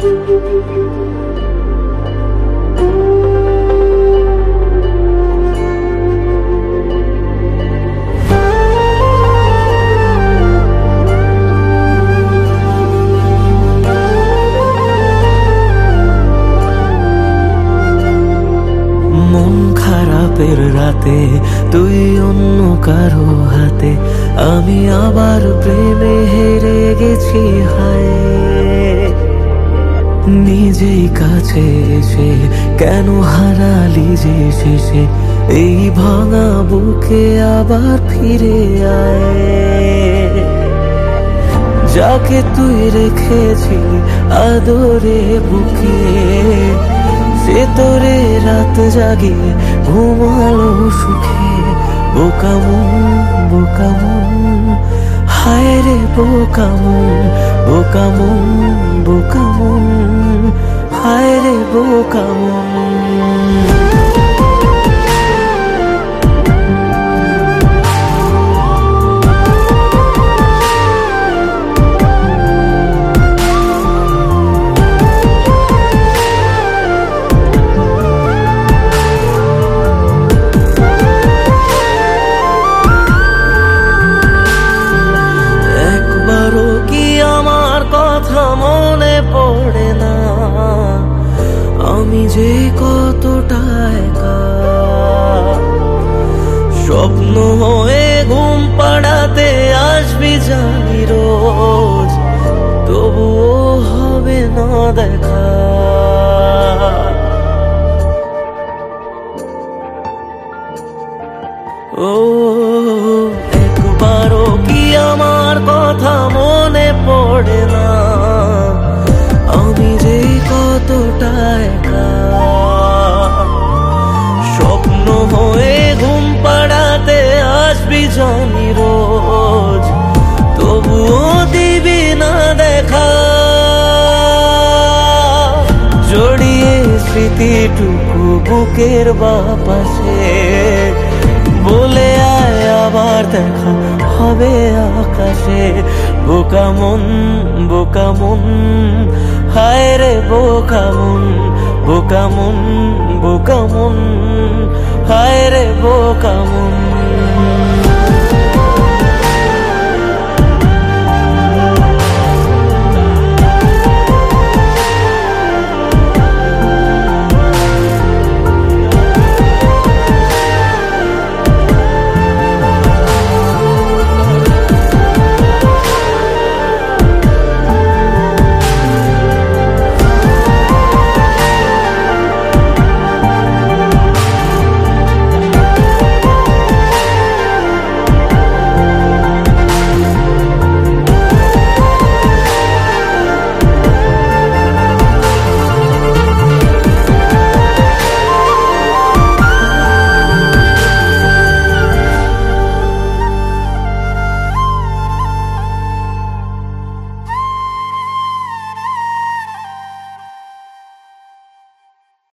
মন খারাপের রাতে তুই অন্য কারো হাতে, আমি আবার প্রেমে হেরে গেছি হায়। নিজেই কাছে এসে কেন হারালি যে শেষে, এই ভাঙা বুকে আবার ফিরে আয়। যাকে তুই রেখেছিলি আদরে বুকে, সে তোরে রাত জাগিয়ে ঘুমালো সুখে। বোকামন বোকামন হায় রে বোকামন, বোকামন বোকামন হায় রে বোকামন। মনে পড়ে না আমি যে কতটা একা, স্বপ্ন হয়ে ঘুম পাড়াতে আসবি জানি রোজ, তবুও হবে না দেখা। ও একবারও কি আমার কথা মনে পড়ে না আমি যে কতটা একা, স্বপ্ন হয়ে ঘুম পাড়াতে আসবি জানি রোজ, তবুও দিবি না দেখা। জড়িয়ে স্মৃতিটুকু বুকের বাপাশে, বলে আয় আবার দেখা হবে আকাশে। বোকামন বোকামন হায় রে বোকামন, বোকামন বোকামন হায় রে বোকামন।